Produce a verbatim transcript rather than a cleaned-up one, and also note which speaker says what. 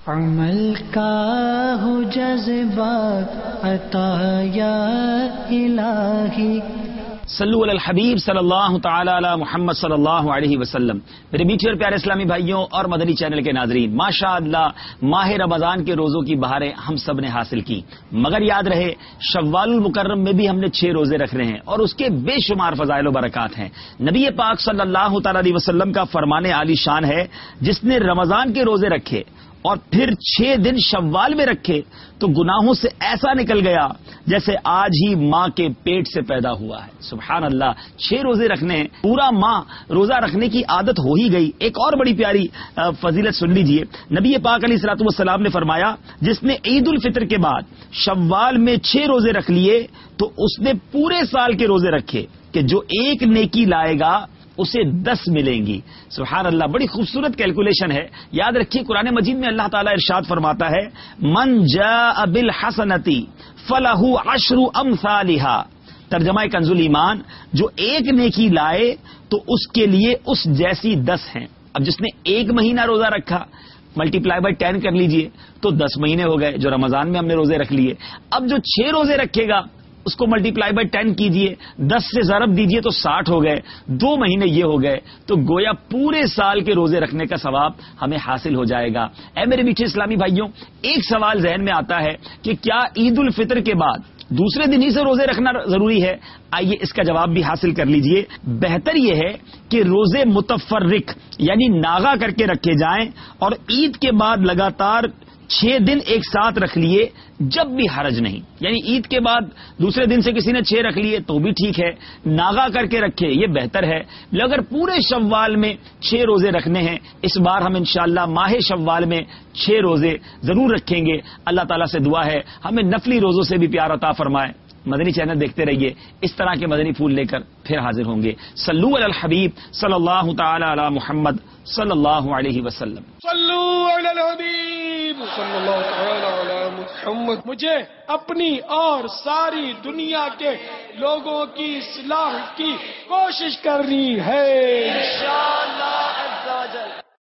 Speaker 1: عمل کا ہو جذبات عطا یا الہی.
Speaker 2: صلو علی الحبیب صلی اللہ تعالی علی محمد صلی اللہ علیہ وسلم. میرے میٹھے اور پیارے اسلامی بھائیوں اور مدنی چینل کے ناظرین، ماشاء اللہ ماہ رمضان کے روزوں کی بہاریں ہم سب نے حاصل کی، مگر یاد رہے شوال المکرم میں بھی ہم نے چھ روزے رکھنے ہیں اور اس کے بے شمار فضائل و برکات ہیں. نبی پاک صلی اللہ تعالی علیہ وسلم کا فرمان عالی شان ہے، جس نے رمضان کے روزے رکھے اور پھر چھ دن شوال میں رکھے تو گناہوں سے ایسا نکل گیا جیسے آج ہی ماں کے پیٹ سے پیدا ہوا ہے. سبحان اللہ، چھ روزے رکھنے ہیں، پورا ماہ روزہ رکھنے کی عادت ہو ہی گئی. ایک اور بڑی پیاری فضیلت سن لیجئے. نبی پاک علیہ الصلوۃ والسلام نے فرمایا، جس نے عید الفطر کے بعد شوال میں چھ روزے رکھ لیے تو اس نے پورے سال کے روزے رکھے کہ جو ایک نیکی لائے گا اسے دس ملیں گی. سبحان اللہ، بڑی خوبصورت کیلکولیشن ہے. یاد رکھیے قرآن مجید میں اللہ تعالیٰ ارشاد فرماتا ہے، من جاء بالحسنۃ فلہ عشر امثالھا. ترجمہ کنز الایمان، جو ایک نیکی لائے تو اس کے لیے اس جیسی دس ہیں. اب جس نے ایک مہینہ روزہ رکھا ملٹی پلائی بائی ٹین کر لیجئے تو دس مہینے ہو گئے جو رمضان میں ہم نے روزے رکھ لیے. اب جو چھ روزے رکھے گا اس کو ملٹی پلائی بائی ٹین کیجئے، دس سے ضرب دیجئے تو ساٹھ ہو گئے، دو مہینے یہ ہو گئے تو گویا پورے سال کے روزے رکھنے کا ثواب ہمیں حاصل ہو جائے گا. اے میرے میٹھے اسلامی بھائیوں، ایک سوال ذہن میں آتا ہے کہ کیا عید الفطر کے بعد دوسرے دن ہی سے روزے رکھنا ضروری ہے؟ آئیے اس کا جواب بھی حاصل کر لیجئے. بہتر یہ ہے کہ روزے متفرق یعنی ناغا کر کے رکھے جائیں اور عید کے بعد لگاتار چھ دن ایک ساتھ رکھ لیے جب بھی حرج نہیں. یعنی عید کے بعد دوسرے دن سے کسی نے چھ رکھ لیے تو بھی ٹھیک ہے، ناغا کر کے رکھے یہ بہتر ہے. اگر پورے شوال میں چھ روزے رکھنے ہیں، اس بار ہم انشاءاللہ ماہ شوال میں چھ روزے ضرور رکھیں گے. اللہ تعالیٰ سے دعا ہے ہمیں نفلی روزوں سے بھی پیار عطا فرمائے. مدنی چینل دیکھتے رہیے، اس طرح کے مدنی پھول لے کر پھر حاضر ہوں گے. صلو علی الحبیب صلی اللہ تعالی علی محمد صلی اللہ علیہ وسلم.
Speaker 3: صلو علی الحبیب صلی اللہ تعالی علی محمد. مجھے اپنی اور ساری دنیا کے لوگوں کی اصلاح کی کوشش کرنی ہے.